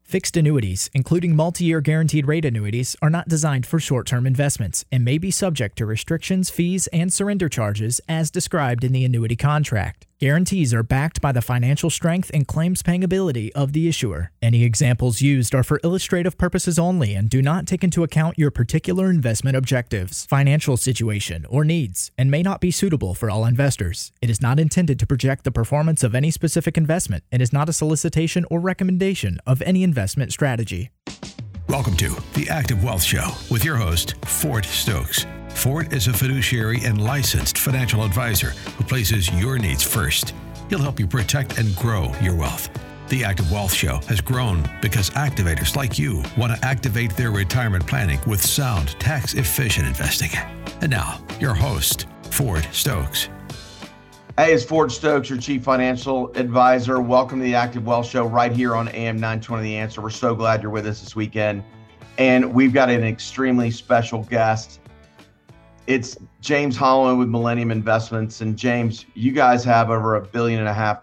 Fixed annuities, including multi-year guaranteed rate annuities, are not designed for short-term investments and may be subject to restrictions, fees, and surrender charges as described in the annuity contract. Guarantees are backed by the financial strength and claims-paying ability of the issuer. Any examples used are for illustrative purposes only and do not take into account your particular investment objectives, financial situation, or needs, and may not be suitable for all investors. It is not intended to project the performance of any specific investment and is not a solicitation or recommendation of any investment strategy. Welcome to the Active Wealth Show with your host, Fort Stokes. Fort is a fiduciary and licensed financial advisor who places your needs first. He'll help you protect and grow your wealth. The Active Wealth Show has grown because activators like you want to activate their retirement planning with sound, tax-efficient investing. And now, your host, Fort Stokes. Hey, it's Fort Stokes, your Chief Financial Advisor. Welcome to the Active Wealth Show right here on AM 920 The Answer. We're so glad you're with us this weekend. And we've got an extremely special guest. It's James Holloway with Millennium Investments. And James, you guys have over $1.5 billion in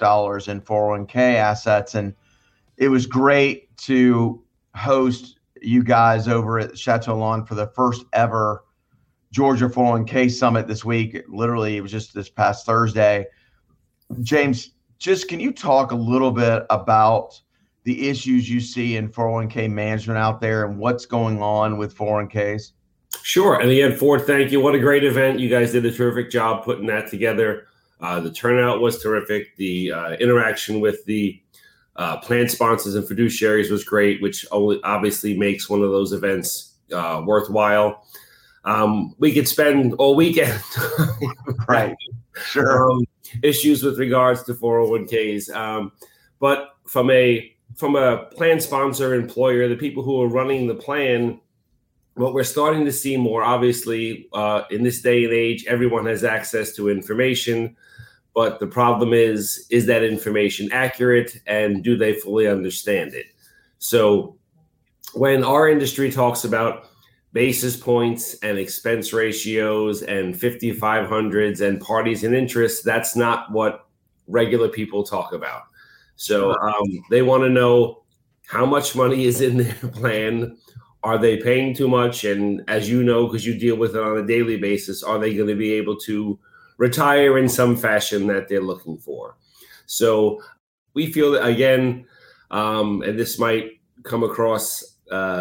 401k assets. And it was great to host you guys over at Chateau Lawn for the first ever Georgia 401k Summit this week. Literally, it was just this past Thursday. James, just can you talk a little bit about the issues you see in 401k management out there and what's going on with 401ks? Sure. And again, Ford, thank you. What a great event. You guys did a terrific job putting that together. The turnout was terrific. The interaction with the plan sponsors and fiduciaries was great, which obviously makes one of those events worthwhile. We could spend all weekend right. Sure. Issues with regards to 401ks. But from a plan sponsor employer, the people who are running the plan, what we're starting to see more, obviously, in this day and age, everyone has access to information. But the problem is that information accurate and do they fully understand it? So when our industry talks about basis points and expense ratios and 5,500s and parties and interests, that's not what regular people talk about. So they want to know how much money is in their plan. Are they paying too much? And as you know, because you deal with it on a daily basis, are they going to be able to retire in some fashion that they're looking for? So we feel that, again, and this might come across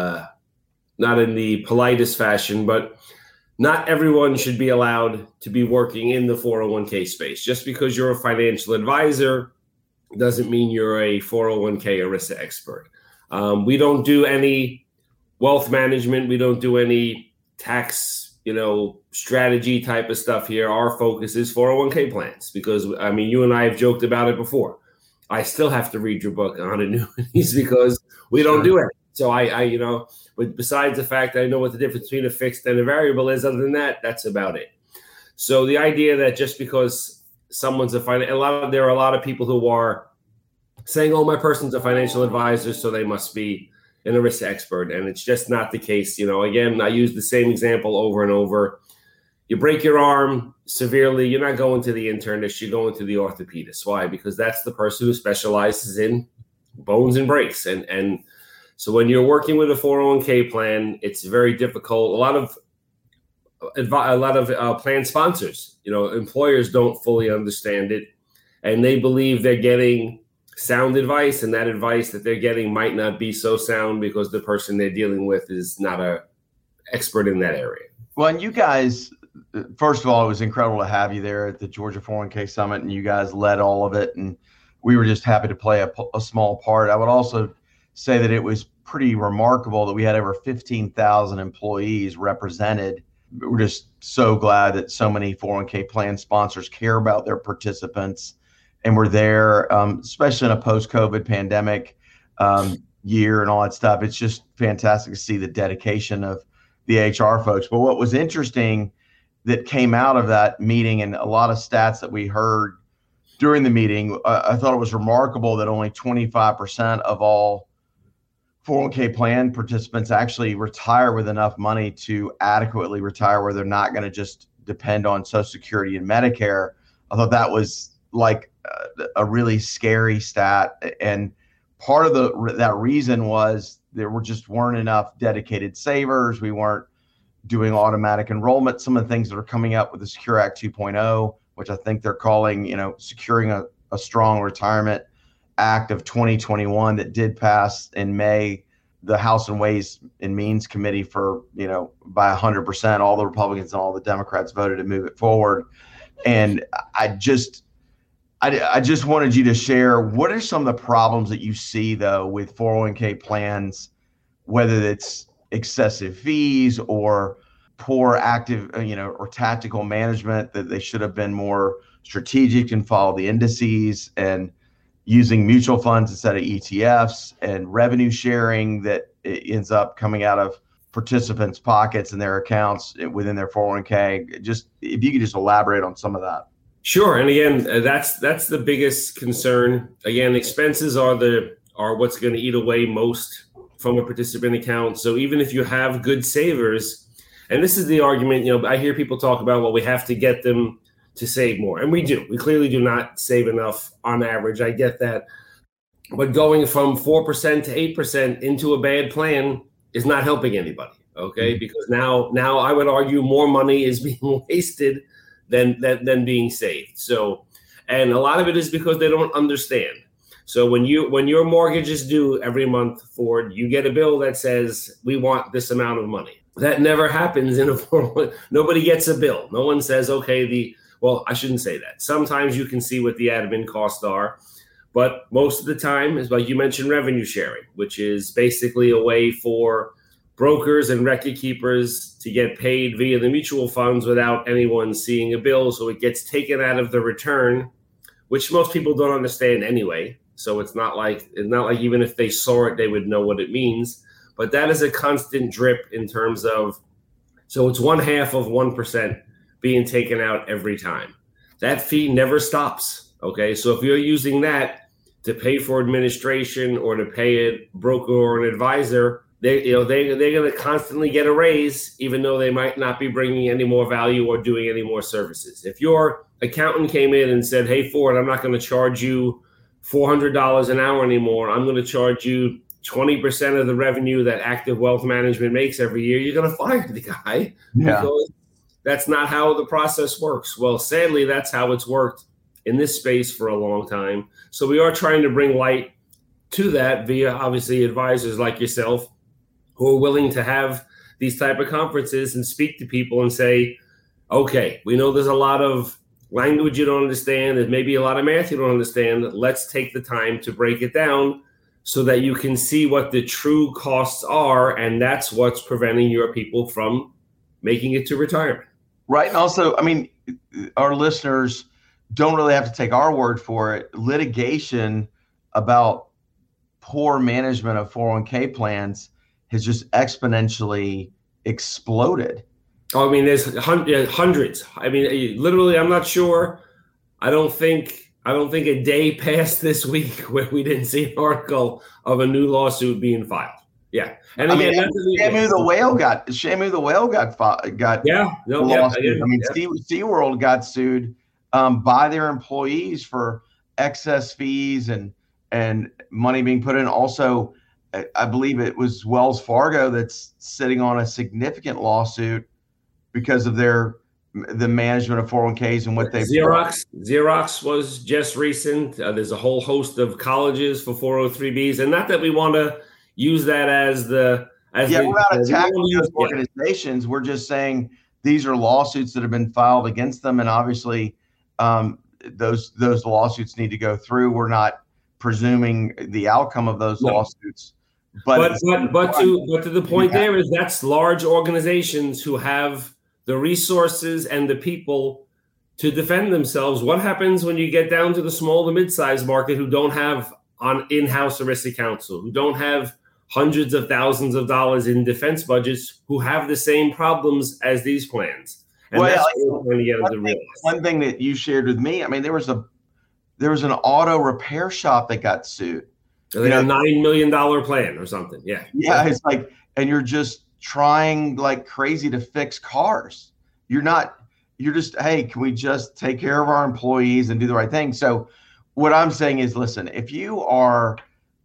not in the politest fashion, but not everyone should be allowed to be working in the 401k space. Just because you're a financial advisor doesn't mean you're a 401k ERISA expert. We don't do any wealth management. We don't do any tax, strategy type of stuff here. Our focus is 401k plans because, you and I have joked about it before. I still have to read your book on annuities because we don't do it. So but besides the fact I know what the difference between a fixed and a variable is, other than that, that's about it. So the idea that just because someone's there are a lot of people who are saying, oh, my person's a financial advisor, so they must be an ERISA expert. And it's just not the case. Again, I use the same example over and over. You break your arm severely, you're not going to the internist, you're going to the orthopedist. Why? Because that's the person who specializes in bones and breaks. And so when you're working with a 401k plan, it's very difficult. A lot of plan sponsors, employers don't fully understand it, and they believe they're getting sound advice, and that advice that they're getting might not be so sound because the person they're dealing with is not an expert in that area. Well, and you guys, first of all, it was incredible to have you there at the Georgia 401k Summit, and you guys led all of it, and we were just happy to play a small part. I would also say that it was pretty remarkable that we had over 15,000 employees represented. We're just so glad that so many 401k plan sponsors care about their participants and we're there, especially in a post-COVID pandemic year and all that stuff. It's just fantastic to see the dedication of the HR folks. But what was interesting that came out of that meeting and a lot of stats that we heard during the meeting, I thought it was remarkable that only 25% of all 401k plan participants actually retire with enough money to adequately retire where they're not going to just depend on Social Security and Medicare. I thought that was like a really scary stat. And part of that reason was there weren't enough dedicated savers. We weren't doing automatic enrollment. Some of the things that are coming up with the Secure Act 2.0, which I think they're calling, securing a strong retirement act of 2021 that did pass in May. The House and Ways and Means Committee by 100%, all the Republicans and all the Democrats voted to move it forward. And I just wanted you to share, what are some of the problems that you see though with 401k plans, whether it's excessive fees or poor active, or tactical management, that they should have been more strategic and follow the indices, and using mutual funds instead of ETFs, and revenue sharing that ends up coming out of participants' pockets and their accounts within their 401k. Just if you could just elaborate on some of that. Sure. And again, that's the biggest concern. Again, expenses are what's going to eat away most from a participant account. So even if you have good savers, and this is the argument, I hear people talk about, well, we have to get them to save more. And we do. We clearly do not save enough on average. I get that. But going from 4% to 8% into a bad plan is not helping anybody. Okay. Because now I would argue more money is being wasted than being saved. So, and a lot of it is because they don't understand. So when your mortgage is due every month, Ford, you get a bill that says, we want this amount of money. That never happens in a 401. Nobody gets a bill. No one says, okay, well, I shouldn't say that. Sometimes you can see what the admin costs are, but most of the time is, like you mentioned, revenue sharing, which is basically a way for brokers and record keepers to get paid via the mutual funds without anyone seeing a bill. So it gets taken out of the return, which most people don't understand anyway. So it's not like even if they saw it, they would know what it means. But that is a constant drip in terms of, so it's 1/2 of 1% being taken out every time. That fee never stops. Okay. So if you're using that to pay for administration or to pay a broker or an advisor, they're going to constantly get a raise, even though they might not be bringing any more value or doing any more services. If your accountant came in and said, hey, Ford, I'm not going to charge you $400 an hour anymore. I'm going to charge you 20% of the revenue that Active Wealth Management makes every year, you're going to fire the guy. Yeah. Because that's not how the process works. Well, sadly, that's how it's worked in this space for a long time. So we are trying to bring light to that via, obviously, advisors like yourself who are willing to have these type of conferences and speak to people and say, okay, we know there's a lot of language you don't understand. There's maybe a lot of math you don't understand. Let's take the time to break it down so that you can see what the true costs are. And that's what's preventing your people from making it to retirement. Right. And also, I mean, our listeners don't really have to take our word for it. Litigation about poor management of 401k plans has just exponentially exploded. Oh, I mean, there's hundreds. I mean, literally, I'm not sure. I don't think a day passed this week where we didn't see an article of a new lawsuit being filed. Yeah, and again, Shamu the whale got lawsuit. I mean, SeaWorld got sued by their employees for excess fees and money being put in. Also, I believe it was Wells Fargo that's sitting on a significant lawsuit because of the management of 401ks and what they Xerox was just recent. There's a whole host of colleges for 403bs, and not that we want to use that we're not attacking those organizations. We're just saying these are lawsuits that have been filed against them, and obviously those lawsuits need to go through. We're not presuming the outcome of those lawsuits. But to the point there is that's large organizations who have the resources and the people to defend themselves. What happens when you get down to the small to mid-sized market who don't have on in-house ERISA counsel, who don't have hundreds of thousands of dollars in defense budgets, who have the same problems as these plans? And one thing that you shared with me, I mean, there was an auto repair shop that got sued. Like a $9 million plan or something. Yeah. Yeah. It's like, and you're just trying like crazy to fix cars. You're just, hey, can we just take care of our employees and do the right thing? So what I'm saying is, listen, if you are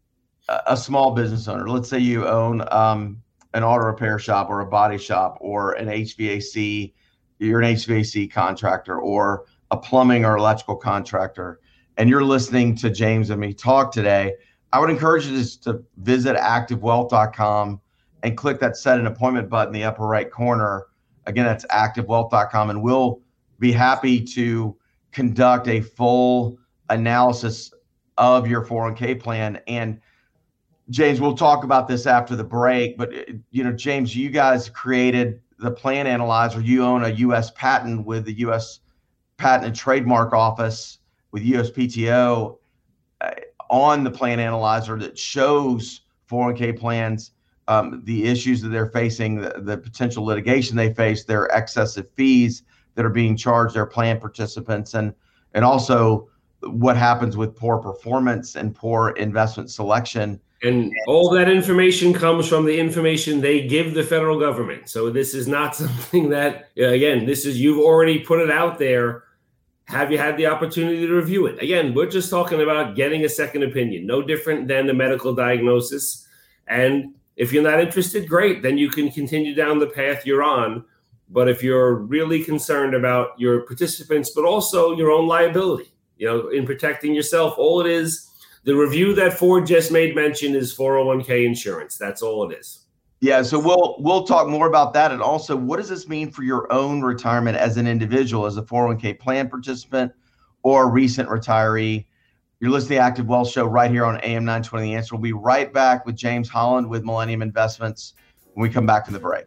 a small business owner. Let's say you own an auto repair shop or a body shop or an HVAC, you're an HVAC contractor or a plumbing or electrical contractor, and you're listening to James and me talk today, I would encourage you to visit activewealth.com and click that set an appointment button in the upper right corner. Again, that's activewealth.com, and we'll be happy to conduct a full analysis of your 401k plan. And James, we'll talk about this after the break, but James, you guys created the Plan Analyzer. You own a U.S. patent with the U.S. Patent and Trademark Office with USPTO on the Plan Analyzer that shows 401k plans, the issues that they're facing, the potential litigation they face, their excessive fees that are being charged their plan participants, and also what happens with poor performance and poor investment selection. And all that information comes from the information they give the federal government. So this is not something that, again, you've already put it out there. Have you had the opportunity to review it? Again, we're just talking about getting a second opinion, no different than a medical diagnosis. And if you're not interested, great, then you can continue down the path you're on. But if you're really concerned about your participants, but also your own liability, in protecting yourself, all it is, the review that Ford just made mention is 401k insurance. That's all it is. Yeah, so we'll talk more about that. And also, what does this mean for your own retirement as an individual, as a 401k plan participant or a recent retiree? You're listening to the Active Wealth Show right here on AM 920 The Answer. We'll be right back with James Holland with Millennium Investments when we come back from the break.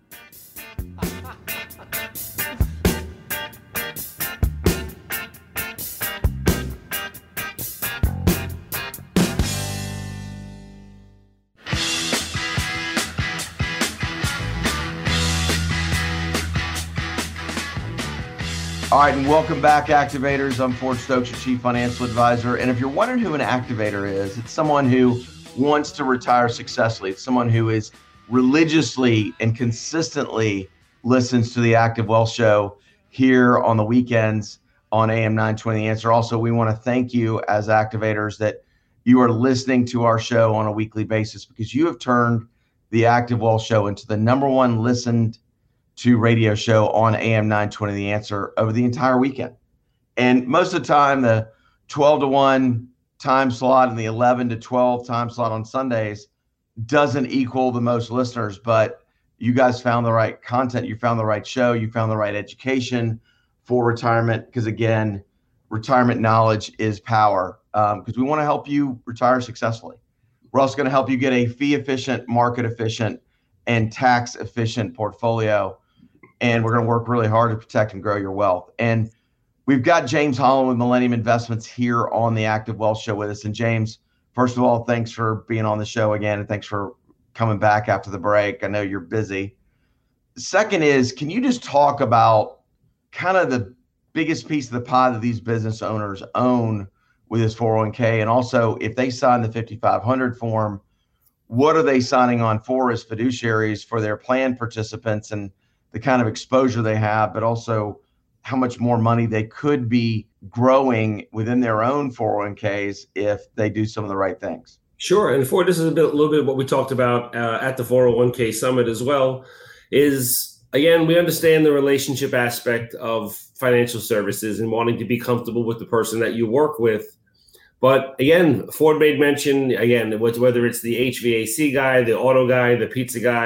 All right, and welcome back, Activators. I'm Ford Stokes, your Chief Financial Advisor. And if you're wondering who an activator is, it's someone who wants to retire successfully. It's someone who is religiously and consistently listens to the Active Wealth Show here on the weekends on AM 920 The Answer. Also, we want to thank you as activators that you are listening to our show on a weekly basis, because you have turned the Active Wealth Show into the number one listened to radio show on AM 920 The Answer over the entire weekend. And most of the time, the 12 to 1 time slot and the 11 to 12 time slot on Sundays doesn't equal the most listeners, but you guys found the right content. You found the right show. You found the right education for retirement, because again, retirement knowledge is power, because we want to help you retire successfully. We're also going to help you get a fee efficient, market efficient, and tax efficient portfolio. And we're going to work really hard to protect and grow your wealth. And we've got James Holland with Millennium Investments here on the Active Wealth Show with us. And James, first of all, thanks for being on the show again, and thanks for coming back after the break. I know you're busy. Second is, can you just talk about kind of the biggest piece of the pie that these business owners own with this 401k? And also, if they sign the 5500 form, what are they signing on for as fiduciaries for their plan participants, and the kind of exposure they have, but also how much more money they could be growing within their own 401ks if they do some of the right things? Sure. And Ford, this is a little bit what we talked about at the 401k summit as well, is, again, we understand the relationship aspect of financial services and wanting to be comfortable with the person that you work with. But again, Ford made mention, again, whether it's the HVAC guy, the auto guy, the pizza guy,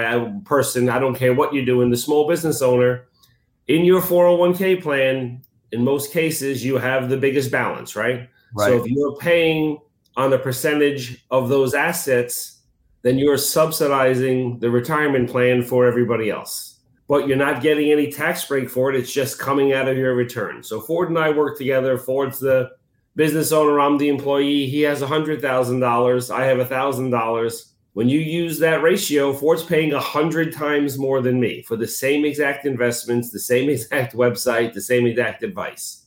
I don't care what you're doing, the small business owner, in your 401k plan, in most cases, you have the biggest balance, right? So if you're paying on a percentage of those assets, then you're subsidizing the retirement plan for everybody else. But you're not getting any tax break for it. It's just coming out of your return. So Ford and I work together. Ford's the business owner, I'm the employee. He has $100,000. I have $1,000. When you use that ratio, Ford's paying 100 times more than me for the same exact investments, the same exact website, the same exact advice.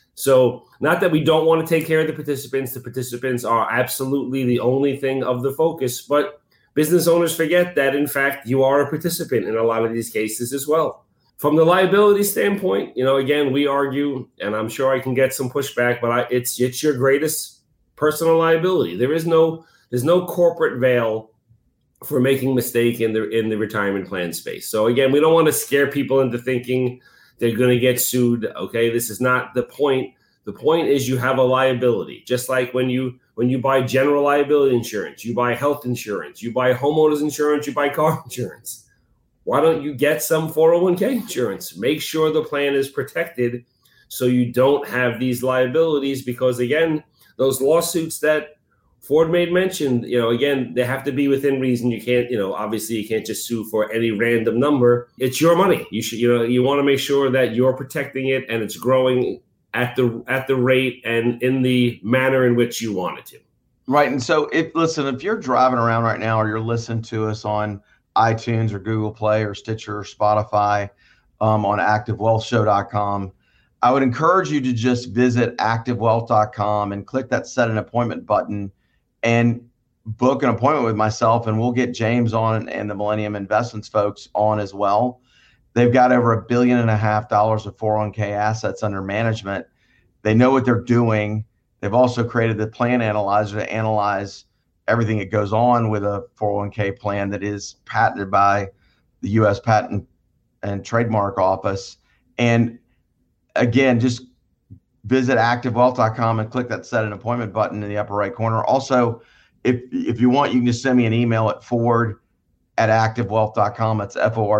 So not that we don't want to take care of the participants. The participants are absolutely the only thing of the focus, but business owners forget that, in fact, you are a participant in a lot of these cases as well. From the liability standpoint, again, we argue, and I'm sure I can get some pushback, but it's your greatest personal liability. There is no there's no corporate veil for making mistake in the retirement plan space. So again, we don't want to scare people into thinking they're going to get sued. Okay, this is not the point. The point is you have a liability. Just like when you buy general liability insurance, you buy health insurance, you buy homeowners insurance, you buy car insurance. Why don't you get some 401k insurance? Make sure the plan is protected so you don't have these liabilities, because again, those lawsuits that Ford made mention, again, they have to be within reason. You can't, obviously you can't just sue for any random number. It's your money. You should, you want to make sure that you're protecting it and it's growing at the rate and in the manner in which you want it to. Right. And so if you're driving around right now, or you're listening to us on iTunes or Google Play or Stitcher or Spotify, on activewealthshow.com, I would encourage you to just visit activewealth.com and click that set an appointment button and book an appointment with myself, and we'll get James on and the Millennium Investments folks on as well. They've got over $1.5 billion of 401k assets under management. They know what they're doing. They've also created the plan analyzer to analyze everything that goes on with a 401k plan that is patented by the U.S. Patent and Trademark Office. And again, just visit activewealth.com and click that set an appointment button in the upper right corner. Also, if you want, you can just send me an email at ford@activewealth.com. That's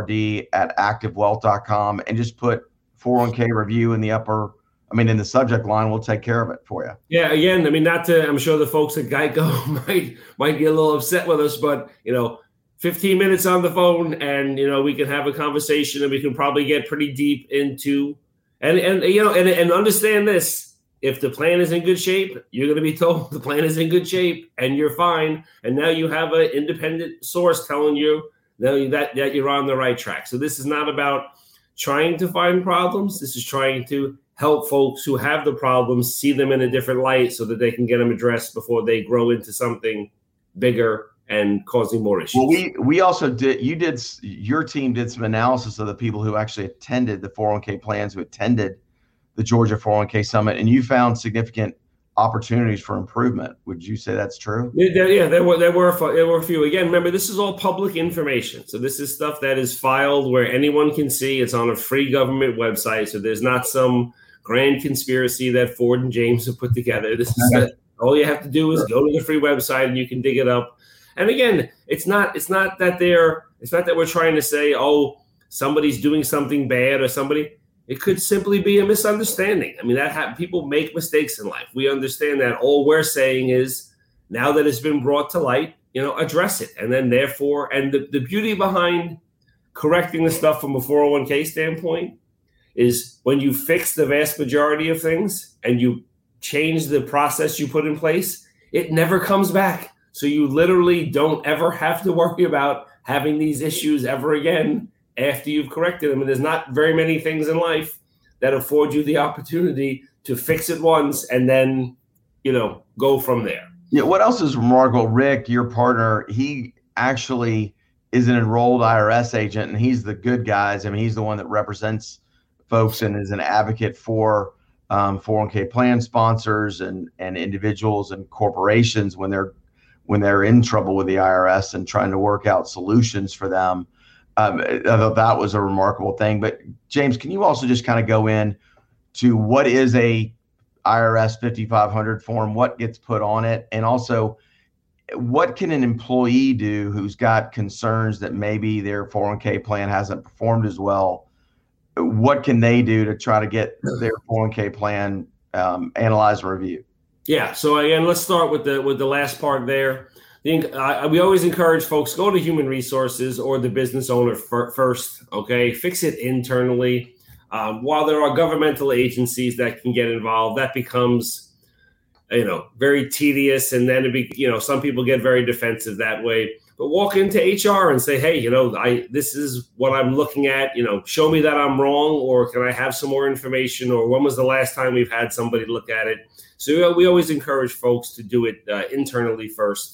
FORD@activewealth.com, and just put 401k review in the subject line. We'll take care of it for you. Yeah. Again, I'm sure the folks at Geico might get a little upset with us, but 15 minutes on the phone and, we can have a conversation, and we can probably get pretty deep into and understand this. If the plan is in good shape, you're going to be told the plan is in good shape and you're fine. And now you have an independent source telling you that you're on the right track. So this is not about trying to find problems. This is trying to help folks who have the problems see them in a different light so that they can get them addressed before they grow into something bigger and causing more issues. Well, we also your team did some analysis of the people who actually attended the 401k plans, who attended the Georgia 401k Summit, and you found significant opportunities for improvement. Would you say that's true? Yeah, there were a few. Again, remember, this is all public information. So this is stuff that is filed where anyone can see. It's on a free government website. So there's not some grand conspiracy that Ford and James have put together. This is all you have to do is go to the free website and you can dig it up. And again, it's not that we're trying to say, oh, somebody's doing something bad or somebody. It could simply be a misunderstanding. People make mistakes in life. We understand that. All we're saying is, now that it's been brought to light, address it. And then therefore, and the beauty behind correcting the stuff from a 401k standpoint is when you fix the vast majority of things and you change the process you put in place, it never comes back. So you literally don't ever have to worry about having these issues ever again after you've corrected them. And there's not very many things in life that afford you the opportunity to fix it once and then, go from there. Yeah. What else is remarkable? Rick, your partner, he actually is an enrolled IRS agent, and he's the good guys. He's the one that represents folks and is an advocate for 401k plan sponsors and individuals and corporations when they're in trouble with the IRS and trying to work out solutions for them. I thought that was a remarkable thing. But James, can you also just kind of go in to what is a IRS 5500 form, what gets put on it, and also what can an employee do who's got concerns that maybe their 401k plan hasn't performed as well? What can they do to try to get their 401k plan analyzed and reviewed? Yeah. So again, let's start with the last part there. We always encourage folks, go to human resources or the business owner first. Okay, fix it internally. While there are governmental agencies that can get involved, that becomes, very tedious, and then some people get very defensive that way. But walk into HR and say, hey, this is what I'm looking at. Show me that I'm wrong, or can I have some more information, or when was the last time we've had somebody look at it? So we always encourage folks to do it internally first.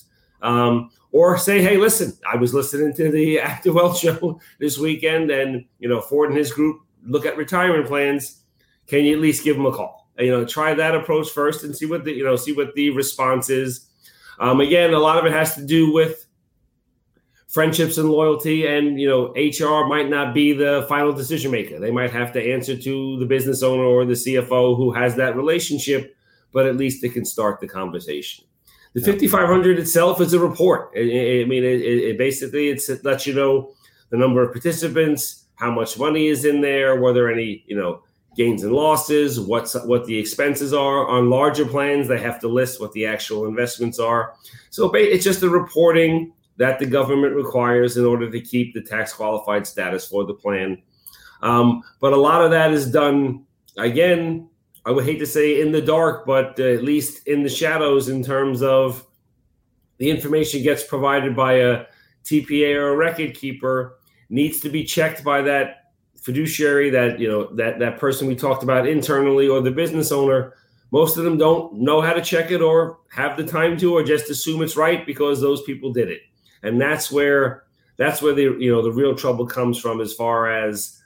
Or say, hey, listen, I was listening to the Active Wealth Show this weekend, and Ford and his group look at retirement plans. Can you at least give them a call? Try that approach first and see what the response is. Again, a lot of it has to do with friendships and loyalty, and HR might not be the final decision maker. They might have to answer to the business owner or the CFO who has that relationship, but at least it can start the conversation. The 5,500 itself is a report. It basically it lets you know the number of participants, how much money is in there, were there any gains and losses, what the expenses are. On larger plans, they have to list what the actual investments are. So it's just a reporting that the government requires in order to keep the tax qualified status for the plan. But a lot of that is done, again, I would hate to say in the dark, but at least in the shadows, in terms of the information gets provided by a TPA or a record keeper, needs to be checked by that fiduciary, that person we talked about internally, or the business owner. Most of them don't know how to check it or have the time to, or just assume it's right because those people did it. And that's where the real trouble comes from, as far as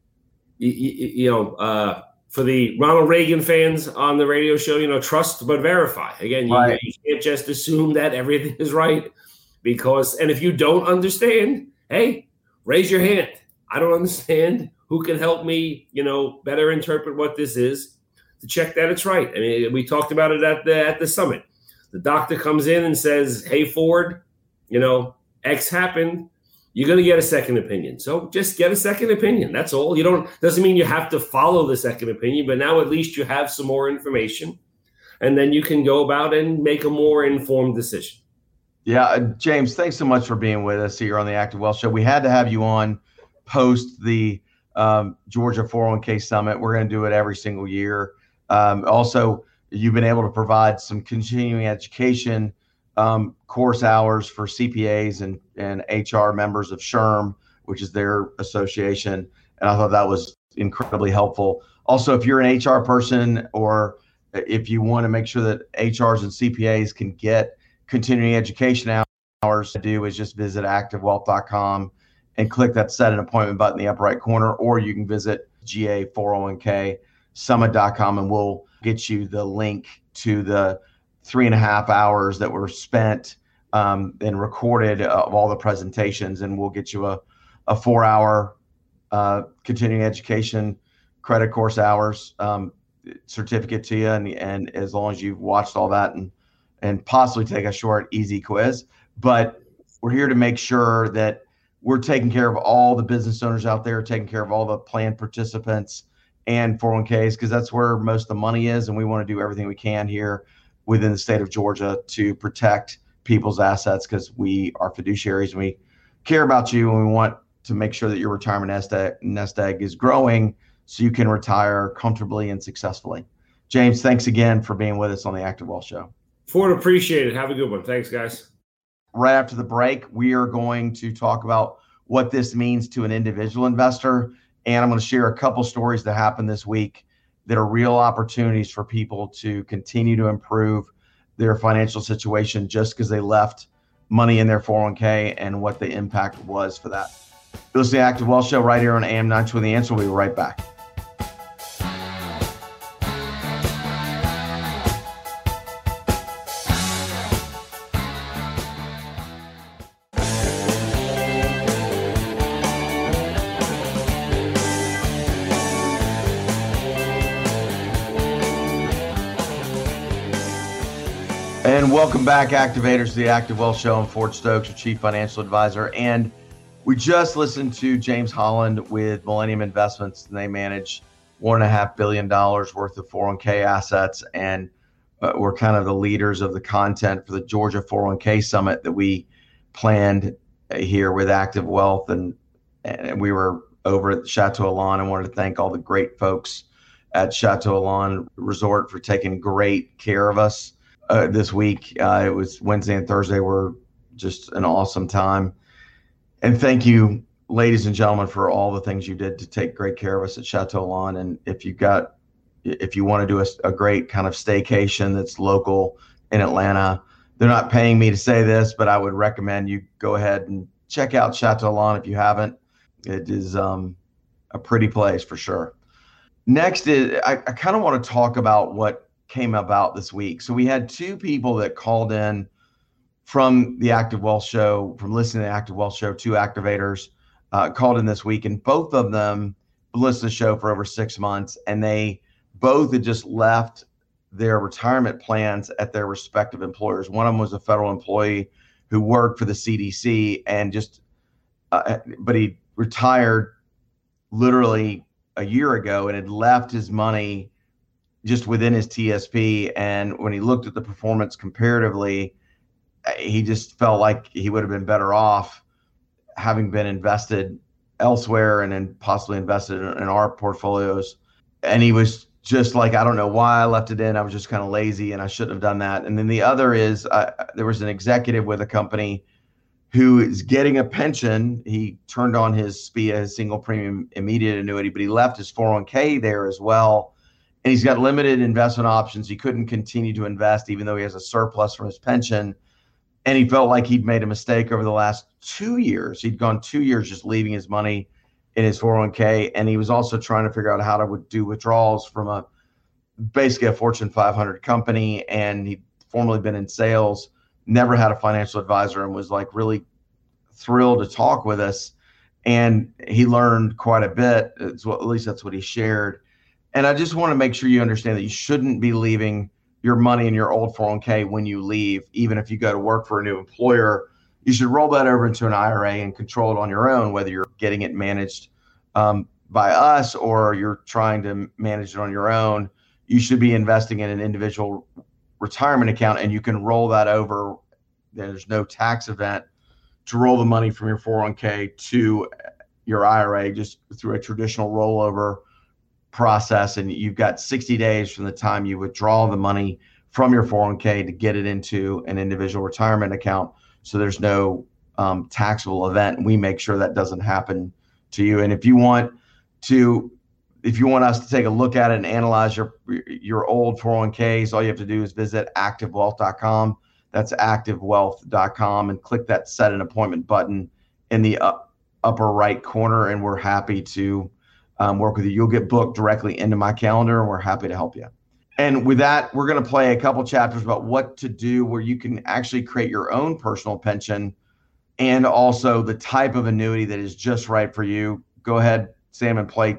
for the Ronald Reagan fans on the radio show, trust but verify. Again, you can't just assume that everything is right, and if you don't understand, hey, raise your hand. I don't understand. Who can help me, better interpret what this is, to check that it's right. We talked about it at the summit. The doctor comes in and says, hey, Ford, X happened. You're going to get a second opinion. So just get a second opinion. That's all. Doesn't mean you have to follow the second opinion, but now at least you have some more information, and then you can go about and make a more informed decision. Yeah. James, thanks so much for being with us here on the Active Wealth Show. We had to have you on post the Georgia 401k Summit. We're going to do it every single year. Also, you've been able to provide some continuing education course hours for CPAs and HR members of SHRM, which is their association. And I thought that was incredibly helpful. Also, if you're an HR person, or if you want to make sure that HRs and CPAs can get continuing education hours, to do is just visit activewealth.com and click that set an appointment button in the upper right corner, or you can visit ga401ksummit.com and we'll get you the link to the 3.5 hours that were spent and recorded of all the presentations, and we'll get you a 4-hour continuing education credit course hours certificate to you, and as long as you've watched all that and possibly take a short, easy quiz. But we're here to make sure that we're taking care of all the business owners out there, taking care of all the plan participants and 401ks, because that's where most of the money is, and we want to do everything we can here within the state of Georgia to protect people's assets, because we are fiduciaries and we care about you, and we want to make sure that your retirement nest egg is growing so you can retire comfortably and successfully. James, thanks again for being with us on the Active Wealth Show. Ford, appreciate it. Have a good one. Thanks, guys. Right after the break, we are going to talk about what this means to an individual investor, and I'm going to share a couple stories that happened this week that are real opportunities for people to continue to improve their financial situation just because they left money in their 401k, and what the impact was for that. You're listening to the Active Wealth Show right here on AM 920 The Answer. We'll be right back. And welcome back, Activators, to the Active Wealth Show. I'm Ford Stokes, your Chief Financial Advisor. And we just listened to James Holland with Millennium Investments, and they manage $1.5 billion worth of 401k assets. And we're kind of the leaders of the content for the Georgia 401k Summit that we planned here with Active Wealth. And we were over at Chateau Elan. I wanted to thank all the great folks at Chateau Elan Resort for taking great care of us. This week. It was Wednesday and Thursday were just an awesome time. And thank you, ladies and gentlemen, for all the things you did to take great care of us at Chateau Elan. And if you want to do a great kind of staycation that's local in Atlanta, they're not paying me to say this, but I would recommend you go ahead and check out Chateau Elan if you haven't. It is a pretty place for sure. Next is, I kind of want to talk about what came about this week. So we had two people that called in from the Active Wealth Show, from listening to the Active Wealth Show, 2 activators called in this week, and both of them listened to the show for over 6 months, and they both had just left their retirement plans at their respective employers. One of them was a federal employee who worked for the CDC and but he retired literally a year ago and had left his money just within his TSP. And when he looked at the performance comparatively, he just felt like he would have been better off having been invested elsewhere and then possibly invested in our portfolios. And he was just like, I don't know why I left it in. I was just kind of lazy and I shouldn't have done that. And then the other is there was an executive with a company who is getting a pension. He turned on his SPIA, his single premium immediate annuity, but he left his 401k there as well. And he's got limited investment options. He couldn't continue to invest even though he has a surplus from his pension. And he felt like he'd made a mistake over the last 2 years. He'd gone 2 years just leaving his money in his 401k. And he was also trying to figure out how to do withdrawals from basically a Fortune 500 company. And he'd formerly been in sales, never had a financial advisor, and was like really thrilled to talk with us. And he learned quite a bit. At least that's what he shared. And I just want to make sure you understand that you shouldn't be leaving your money in your old 401k when you leave. Even if you go to work for a new employer, you should roll that over into an IRA and control it on your own, whether you're getting it managed by us or you're trying to manage it on your own. You should be investing in an individual retirement account, and you can roll that over. There's no tax event to roll the money from your 401k to your IRA just through a traditional rollover process. And you've got 60 days from the time you withdraw the money from your 401k to get it into an individual retirement account. So there's no taxable event. And we make sure that doesn't happen to you. And if you want us to take a look at it and analyze your old 401ks, all you have to do is visit activewealth.com. That's activewealth.com, and click that set an appointment button in the upper right corner. And we're happy to work with you. You'll get booked directly into my calendar, and we're happy to help you. And with that, we're going to play a couple chapters about what to do where you can actually create your own personal pension, and also the type of annuity that is just right for you. Go ahead, Sam, and play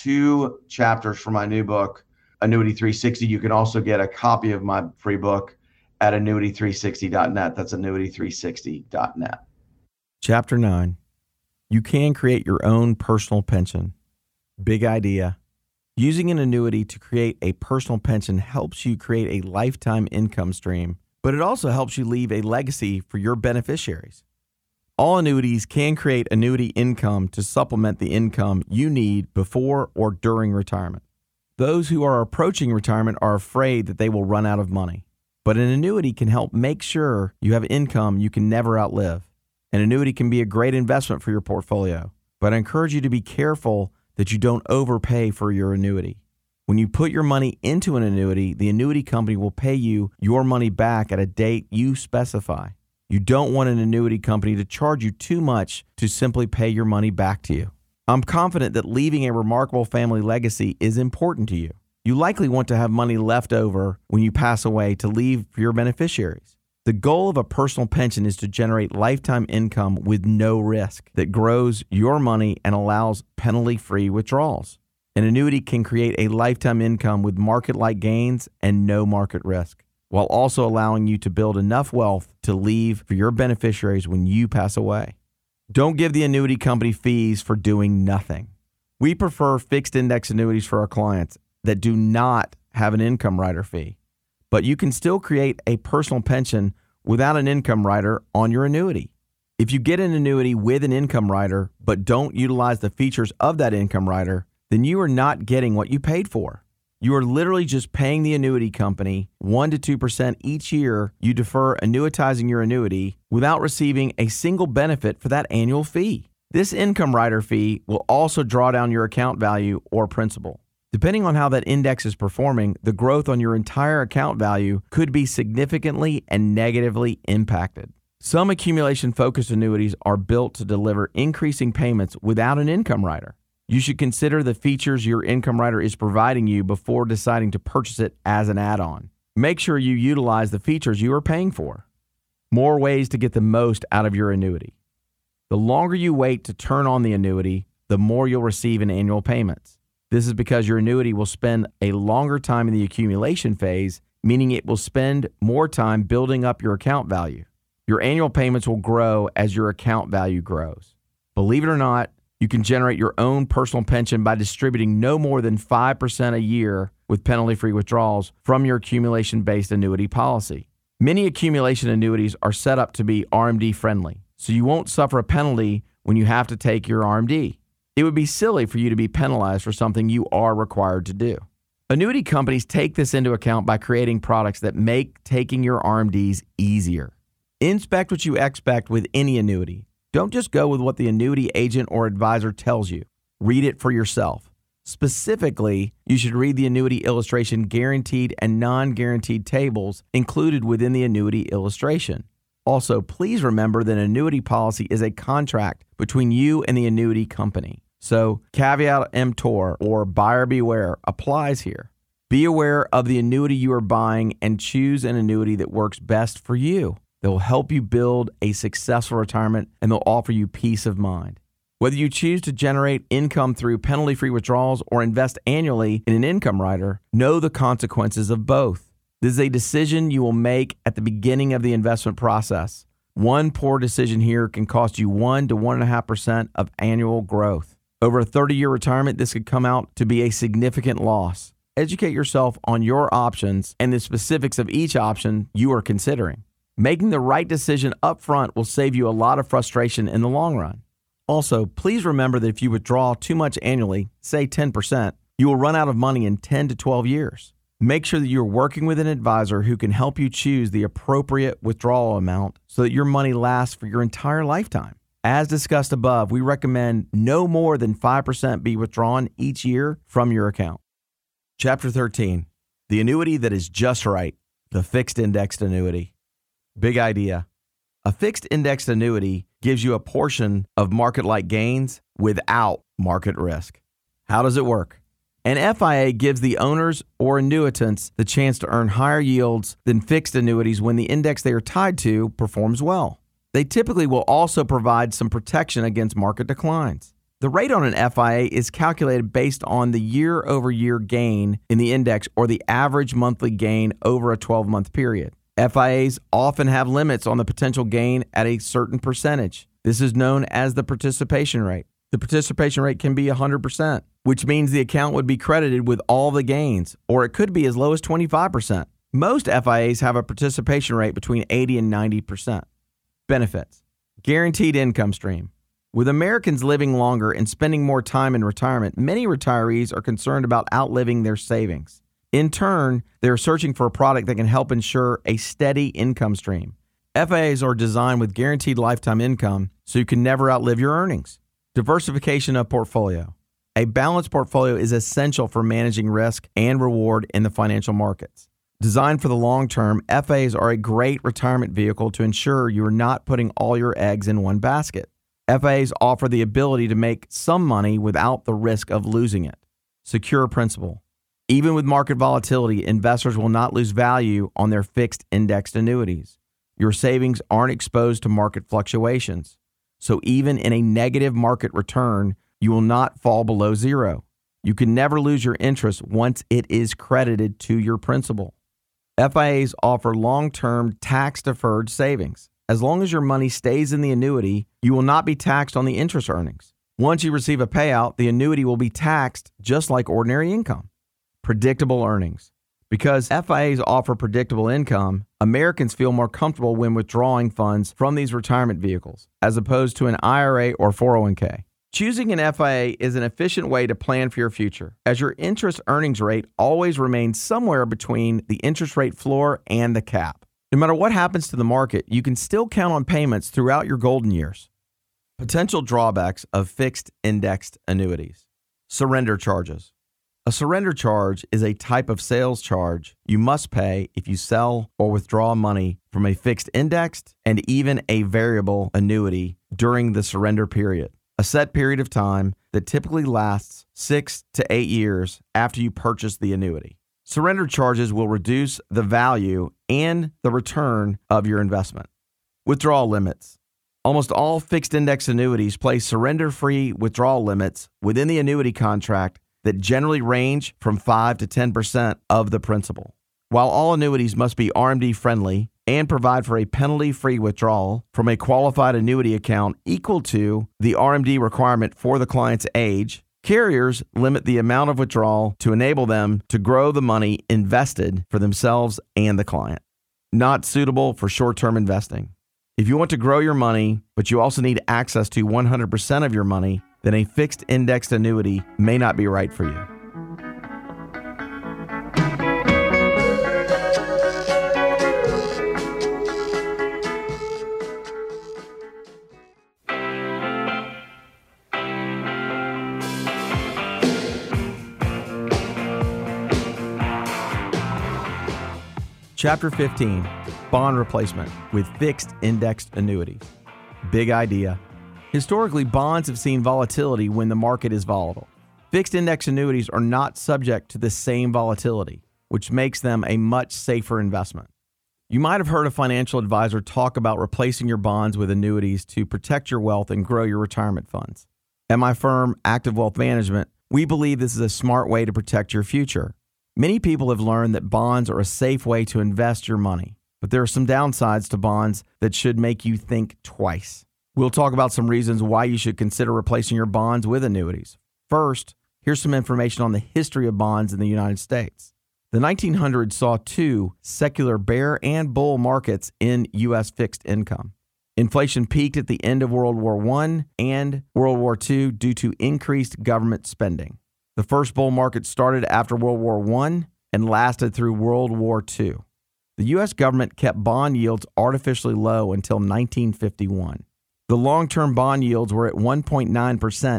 2 chapters from my new book, Annuity 360. You can also get a copy of my free book at annuity360.net. That's annuity360.net. Chapter 9, you can create your own personal pension. Big idea. Using an annuity to create a personal pension helps you create a lifetime income stream, but it also helps you leave a legacy for your beneficiaries. All annuities can create annuity income to supplement the income you need before or during retirement. Those who are approaching retirement are afraid that they will run out of money, but an annuity can help make sure you have income you can never outlive. An annuity can be a great investment for your portfolio, but I encourage you to be careful that you don't overpay for your annuity. When you put your money into an annuity, the annuity company will pay you your money back at a date you specify. You don't want an annuity company to charge you too much to simply pay your money back to you. I'm confident that leaving a remarkable family legacy is important to you. You likely want to have money left over when you pass away to leave for your beneficiaries. The goal of a personal pension is to generate lifetime income with no risk that grows your money and allows penalty-free withdrawals. An annuity can create a lifetime income with market-like gains and no market risk, while also allowing you to build enough wealth to leave for your beneficiaries when you pass away. Don't give the annuity company fees for doing nothing. We prefer fixed index annuities for our clients that do not have an income rider fee. But you can still create a personal pension without an income rider on your annuity. If you get an annuity with an income rider but don't utilize the features of that income rider, then you are not getting what you paid for. You are literally just paying the annuity company 1% to 2% each year you defer annuitizing your annuity without receiving a single benefit for that annual fee. This income rider fee will also draw down your account value or principal. Depending on how that index is performing, the growth on your entire account value could be significantly and negatively impacted. Some accumulation-focused annuities are built to deliver increasing payments without an income rider. You should consider the features your income rider is providing you before deciding to purchase it as an add-on. Make sure you utilize the features you are paying for. more ways to get the most out of your annuity. The longer you wait to turn on the annuity, the more you'll receive in annual payments. This is because your annuity will spend a longer time in the accumulation phase, meaning it will spend more time building up your account value. Your annual payments will grow as your account value grows. Believe it or not, you can generate your own personal pension by distributing no more than 5% a year with penalty-free withdrawals from your accumulation-based annuity policy. Many accumulation annuities are set up to be RMD friendly, so you won't suffer a penalty when you have to take your RMD. It would be silly for you to be penalized for something you are required to do. Annuity companies take this into account by creating products that make taking your RMDs easier. Inspect what you expect with any annuity. Don't just go with what the annuity agent or advisor tells you. Read it for yourself. Specifically, you should read the annuity illustration guaranteed and non-guaranteed tables included within the annuity illustration. Also, please remember that an annuity policy is a contract between you and the annuity company. So, caveat emptor, or buyer beware, applies here. Be aware of the annuity you are buying and choose an annuity that works best for you. That will help you build a successful retirement, and they'll offer you peace of mind. Whether you choose to generate income through penalty-free withdrawals or invest annually in an income rider, know the consequences of both. This is a decision you will make at the beginning of the investment process. One poor decision here can cost you 1 to 1.5% of annual growth. Over a 30-year retirement, this could come out to be a significant loss. Educate yourself on your options and the specifics of each option you are considering. Making the right decision up front will save you a lot of frustration in the long run. Also, please remember that if you withdraw too much annually, say 10%, you will run out of money in 10 to 12 years. Make sure that you're working with an advisor who can help you choose the appropriate withdrawal amount so that your money lasts for your entire lifetime. As discussed above, we recommend no more than 5% be withdrawn each year from your account. Chapter 13, the annuity that is just right, the fixed indexed annuity. Big idea. A fixed indexed annuity gives you a portion of market-like gains without market risk. How does it work? An FIA gives the owners or annuitants the chance to earn higher yields than fixed annuities when the index they are tied to performs well. They typically will also provide some protection against market declines. The rate on an FIA is calculated based on the year-over-year gain in the index or the average monthly gain over a 12-month period. FIAs often have limits on the potential gain at a certain percentage. This is known as the participation rate. The participation rate can be 100%, which means the account would be credited with all the gains, or it could be as low as 25%. Most FIAs have a participation rate between 80 and 90%. Benefits. Guaranteed income stream. With Americans living longer and spending more time in retirement, many retirees are concerned about outliving their savings. In turn, they're searching for a product that can help ensure a steady income stream. FIAs are designed with guaranteed lifetime income so you can never outlive your earnings. Diversification of portfolio. A balanced portfolio is essential for managing risk and reward in the financial markets. Designed for the long term, FIAs are a great retirement vehicle to ensure you are not putting all your eggs in one basket. FIAs offer the ability to make some money without the risk of losing it. Secure principal. Even with market volatility, investors will not lose value on their fixed indexed annuities. Your savings aren't exposed to market fluctuations. So even in a negative market return, you will not fall below zero. You can never lose your interest once it is credited to your principal. FIAs offer long-term tax-deferred savings. As long as your money stays in the annuity, you will not be taxed on the interest earnings. Once you receive a payout, the annuity will be taxed just like ordinary income. Predictable earnings. Because FIAs offer predictable income, Americans feel more comfortable when withdrawing funds from these retirement vehicles, as opposed to an IRA or 401k. Choosing an FIA is an efficient way to plan for your future, as your interest earnings rate always remains somewhere between the interest rate floor and the cap. No matter what happens to the market, you can still count on payments throughout your golden years. Potential drawbacks of fixed indexed annuities. Surrender charges. A surrender charge is a type of sales charge you must pay if you sell or withdraw money from a fixed indexed and even a variable annuity during the surrender period, a set period of time that typically lasts 6 to 8 years after you purchase the annuity. Surrender charges will reduce the value and the return of your investment. Withdrawal limits. Almost all fixed index annuities place surrender-free withdrawal limits within the annuity contract that generally range from 5 to 10% of the principal. While all annuities must be RMD friendly and provide for a penalty-free withdrawal from a qualified annuity account equal to the RMD requirement for the client's age, carriers limit the amount of withdrawal to enable them to grow the money invested for themselves and the client. Not suitable for short-term investing. If you want to grow your money, but you also need access to 100% of your money, then a fixed indexed annuity may not be right for you. Chapter 15, Bond Replacement with Fixed Indexed Annuities. Big idea. Historically, bonds have seen volatility when the market is volatile. Fixed index annuities are not subject to the same volatility, which makes them a much safer investment. You might have heard a financial advisor talk about replacing your bonds with annuities to protect your wealth and grow your retirement funds. At my firm, Active Wealth Management, we believe this is a smart way to protect your future. Many people have learned that bonds are a safe way to invest your money, but there are some downsides to bonds that should make you think twice. We'll talk about some reasons why you should consider replacing your bonds with annuities. First, here's some information on the history of bonds in the United States. The 1900s saw two secular bear and bull markets in U.S. fixed income. Inflation peaked at the end of World War I and World War II due to increased government spending. The first bull market started after World War I and lasted through World War II. The U.S. government kept bond yields artificially low until 1951. The long-term bond yields were at 1.9% in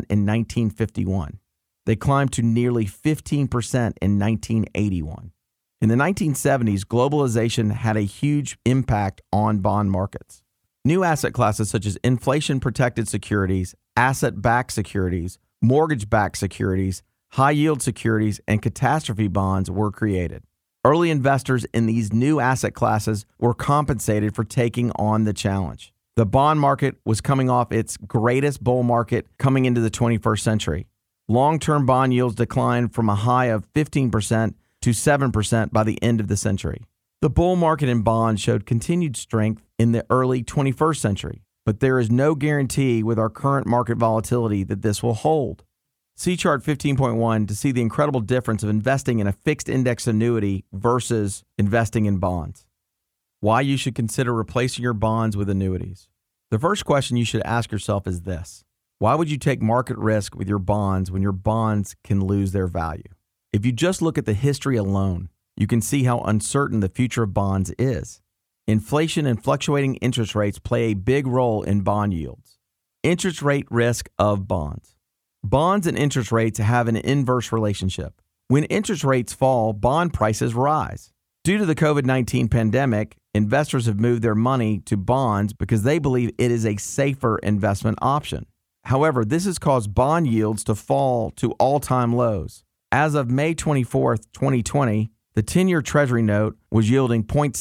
1951. They climbed to nearly 15% in 1981. In the 1970s, globalization had a huge impact on bond markets. New asset classes such as inflation-protected securities, asset-backed securities, mortgage-backed securities, high-yield securities, and catastrophe bonds were created. Early investors in these new asset classes were compensated for taking on the challenge. The bond market was coming off its greatest bull market coming into the 21st century. Long-term bond yields declined from a high of 15% to 7% by the end of the century. The bull market in bonds showed continued strength in the early 21st century, but there is no guarantee with our current market volatility that this will hold. See Chart 15.1 to see the incredible difference of investing in a fixed index annuity versus investing in bonds. Why you should consider replacing your bonds with annuities. The first question you should ask yourself is this: why would you take market risk with your bonds when your bonds can lose their value? If you just look at the history alone, you can see how uncertain the future of bonds is. Inflation and fluctuating interest rates play a big role in bond yields. Interest rate risk of bonds. Bonds and interest rates have an inverse relationship. When interest rates fall, bond prices rise. Due to the COVID-19 pandemic, investors have moved their money to bonds because they believe it is a safer investment option. However, this has caused bond yields to fall to all-time lows. As of May 24, 2020, the 10-year Treasury note was yielding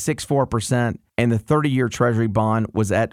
0.64% and the 30-year Treasury bond was at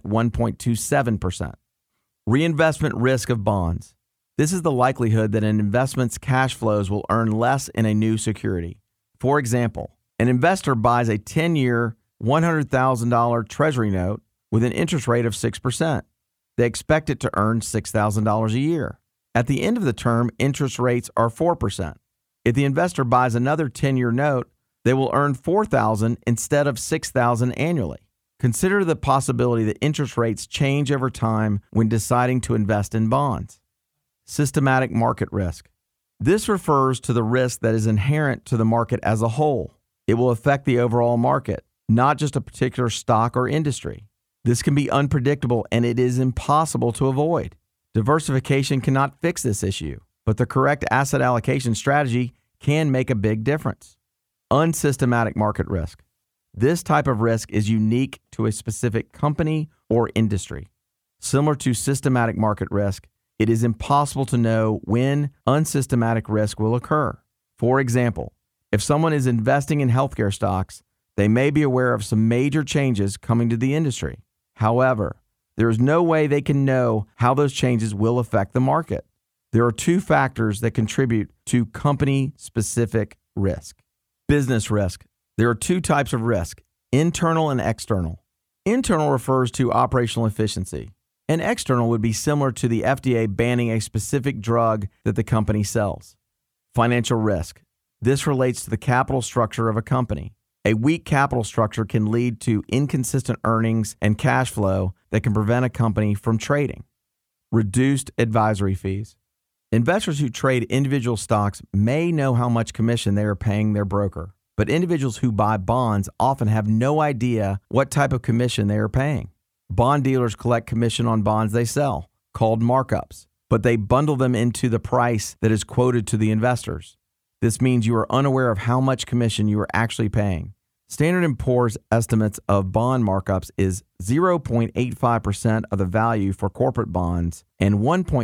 1.27%. Reinvestment risk of bonds. This is the likelihood that an investment's cash flows will earn less in a new security. For example, an investor buys a 10-year, $100,000 Treasury note with an interest rate of 6%. They expect it to earn $6,000 a year. At the end of the term, interest rates are 4%. If the investor buys another 10-year note, they will earn $4,000 instead of $6,000 annually. Consider the possibility that interest rates change over time when deciding to invest in bonds. Systematic market risk. This refers to the risk that is inherent to the market as a whole. It will affect the overall market, not just a particular stock or industry. This can be unpredictable and it is impossible to avoid. Diversification cannot fix this issue, but the correct asset allocation strategy can make a big difference. Unsystematic market risk. This type of risk is unique to a specific company or industry. Similar to systematic market risk, it is impossible to know when unsystematic risk will occur. For example, if someone is investing in healthcare stocks, they may be aware of some major changes coming to the industry. However, there is no way they can know how those changes will affect the market. There are two factors that contribute to company-specific risk. Business risk. There are two types of risk, internal and external. Internal refers to operational efficiency, and external would be similar to the FDA banning a specific drug that the company sells. Financial risk. This relates to the capital structure of a company. A weak capital structure can lead to inconsistent earnings and cash flow that can prevent a company from trading. Reduced advisory fees. Investors who trade individual stocks may know how much commission they are paying their broker, but individuals who buy bonds often have no idea what type of commission they are paying. Bond dealers collect commission on bonds they sell, called markups, but they bundle them into the price that is quoted to the investors. This means you are unaware of how much commission you are actually paying. Standard & Poor's estimates of bond markups is 0.85% of the value for corporate bonds and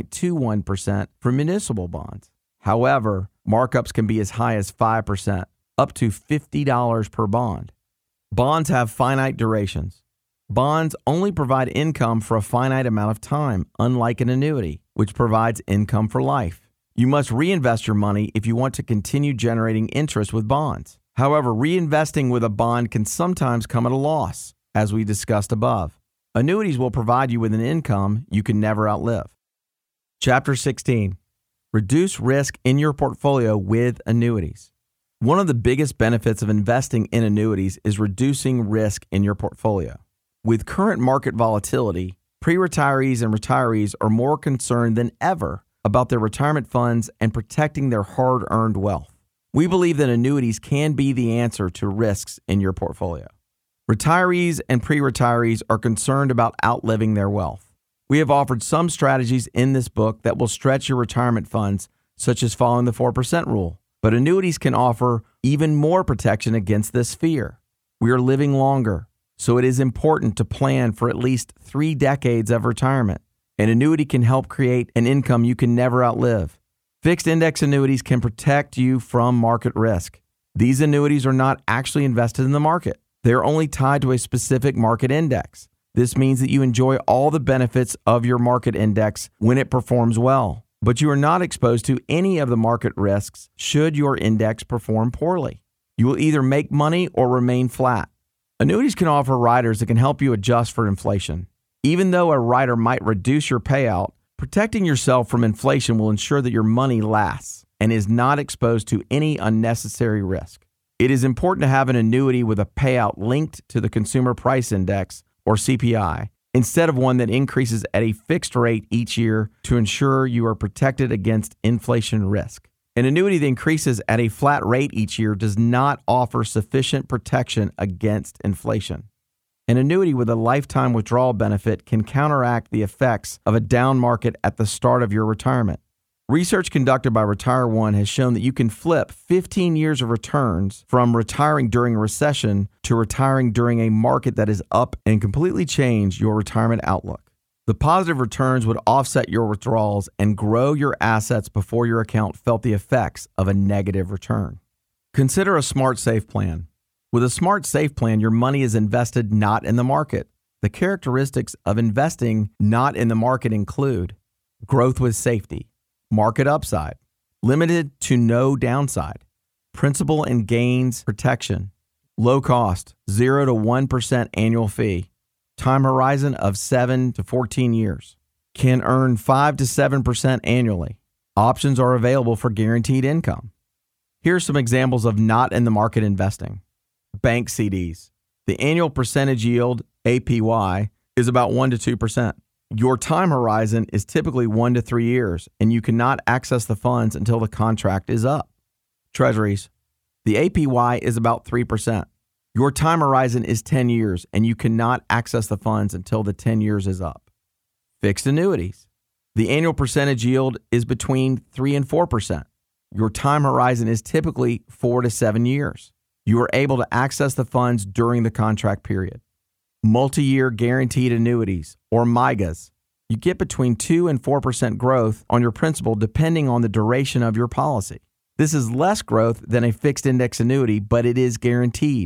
1.21% for municipal bonds. However, markups can be as high as 5%, up to $50 per bond. Bonds have finite durations. Bonds only provide income for a finite amount of time, unlike an annuity, which provides income for life. You must reinvest your money if you want to continue generating interest with bonds. However, reinvesting with a bond can sometimes come at a loss, as we discussed above. Annuities will provide you with an income you can never outlive. Chapter 16. Reduce risk in your portfolio with annuities. One of the biggest benefits of investing in annuities is reducing risk in your portfolio. With current market volatility, pre-retirees and retirees are more concerned than ever about their retirement funds and protecting their hard-earned wealth. We believe that annuities can be the answer to risks in your portfolio. Retirees and pre-retirees are concerned about outliving their wealth. We have offered some strategies in this book that will stretch your retirement funds, such as following the 4% rule. But annuities can offer even more protection against this fear. We are living longer, so it is important to plan for at least 3 decades of retirement. An annuity can help create an income you can never outlive. Fixed index annuities can protect you from market risk. These annuities are not actually invested in the market. They are only tied to a specific market index. This means that you enjoy all the benefits of your market index when it performs well, but you are not exposed to any of the market risks should your index perform poorly. You will either make money or remain flat. Annuities can offer riders that can help you adjust for inflation. Even though a rider might reduce your payout, protecting yourself from inflation will ensure that your money lasts and is not exposed to any unnecessary risk. It is important to have an annuity with a payout linked to the Consumer Price Index, or CPI, instead of one that increases at a fixed rate each year to ensure you are protected against inflation risk. An annuity that increases at a flat rate each year does not offer sufficient protection against inflation. An annuity with a lifetime withdrawal benefit can counteract the effects of a down market at the start of your retirement. Research conducted by RetireOne has shown that you can flip 15 years of returns from retiring during a recession to retiring during a market that is up and completely change your retirement outlook. The positive returns would offset your withdrawals and grow your assets before your account felt the effects of a negative return. Consider a Smart Safe Plan. With a Smart Safe Plan, your money is invested not in the market. The characteristics of investing not in the market include growth with safety, market upside, limited to no downside, principal and gains protection, low cost, 0 to 1% annual fee, time horizon of 7 to 14 years, can earn 5 to 7% annually. Options are available for guaranteed income. Here are some examples of not in the market investing. Bank CDs. The annual percentage yield, APY, is about 1 to 2%. Your time horizon is typically 1 to 3 years, and you cannot access the funds until the contract is up. Treasuries. The APY is about 3%. Your time horizon is 10 years, and you cannot access the funds until the 10 years is up. Fixed annuities. The annual percentage yield is between 3 and 4%. Your time horizon is typically 4 to 7 years. You are able to access the funds during the contract period. Multi-year guaranteed annuities, or MYGAs. You get between 2 and 4% growth on your principal depending on the duration of your policy. This is less growth than a fixed index annuity, but it is guaranteed.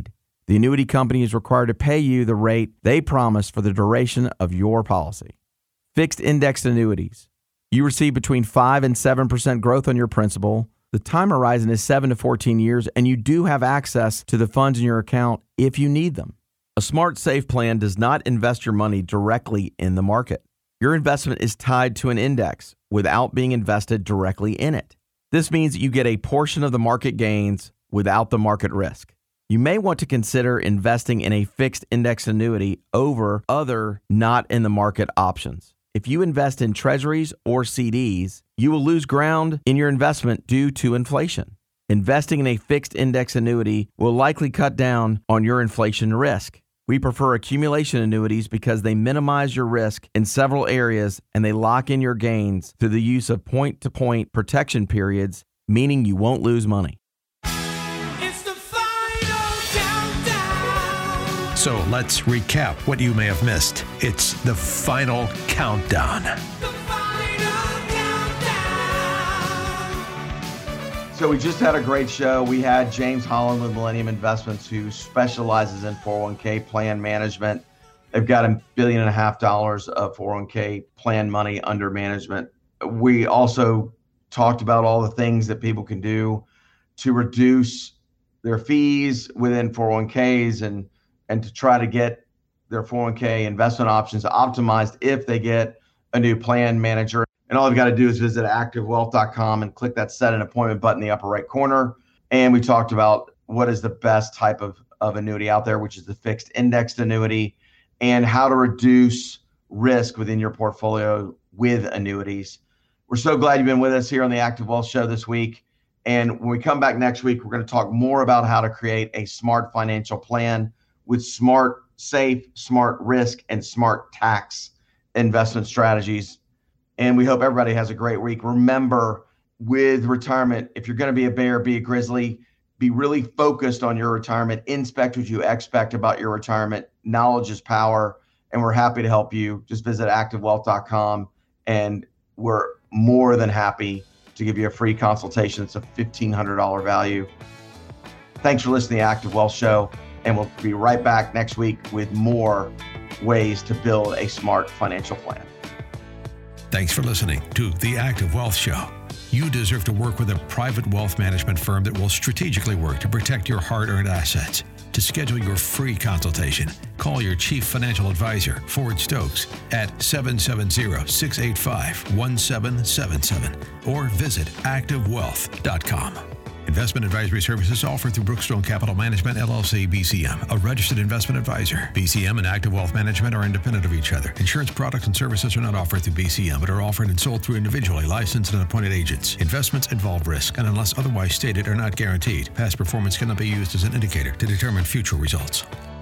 The annuity company is required to pay you the rate they promise for the duration of your policy. Fixed indexed annuities. You receive between 5 and 7% growth on your principal. The time horizon is 7 to 14 years, and you do have access to the funds in your account if you need them. A Smart Safe plan does not invest your money directly in the market. Your investment is tied to an index without being invested directly in it. This means that you get a portion of the market gains without the market risk. You may want to consider investing in a fixed index annuity over other not in the market options. If you invest in treasuries or CDs, you will lose ground in your investment due to inflation. Investing in a fixed index annuity will likely cut down on your inflation risk. We prefer accumulation annuities because they minimize your risk in several areas and they lock in your gains through the use of point-to-point protection periods, meaning you won't lose money. So let's recap what you may have missed. It's the final countdown. So we just had a great show. We had James Holland with Millennium Investments, who specializes in 401k plan management. They've got $1.5 billion of 401k plan money under management. We also talked about all the things that people can do to reduce their fees within 401ks and to try to get their 401k investment options optimized if they get a new plan manager. And all you've got to do is visit activewealth.com and click that set an appointment button in the upper right corner. And we talked about what is the best type of annuity out there, which is the fixed indexed annuity, and how to reduce risk within your portfolio with annuities. We're so glad you've been with us here on the Active Wealth Show this week. And when we come back next week, we're going to talk more about how to create a smart financial plan with smart, safe, smart risk, and smart tax investment strategies. And we hope everybody has a great week. Remember, with retirement, if you're going to be a bear, be a grizzly, be really focused on your retirement. Inspect what you expect about your retirement. Knowledge is power, and we're happy to help you. Just visit activewealth.com, and we're more than happy to give you a free consultation. It's a $1,500 value. Thanks for listening to the Active Wealth Show. And we'll be right back next week with more ways to build a smart financial plan. Thanks for listening to The Active Wealth Show. You deserve to work with a private wealth management firm that will strategically work to protect your hard-earned assets. To schedule your free consultation, call your Chief Financial Advisor, Ford Stokes, at 770-685-1777 or visit activewealth.com. Investment advisory services offered through Brookstone Capital Management, LLC, BCM, a registered investment advisor. BCM and Active Wealth Management are independent of each other. Insurance products and services are not offered through BCM, but are offered and sold through individually licensed and appointed agents. Investments involve risk and, unless otherwise stated, are not guaranteed. Past performance cannot be used as an indicator to determine future results.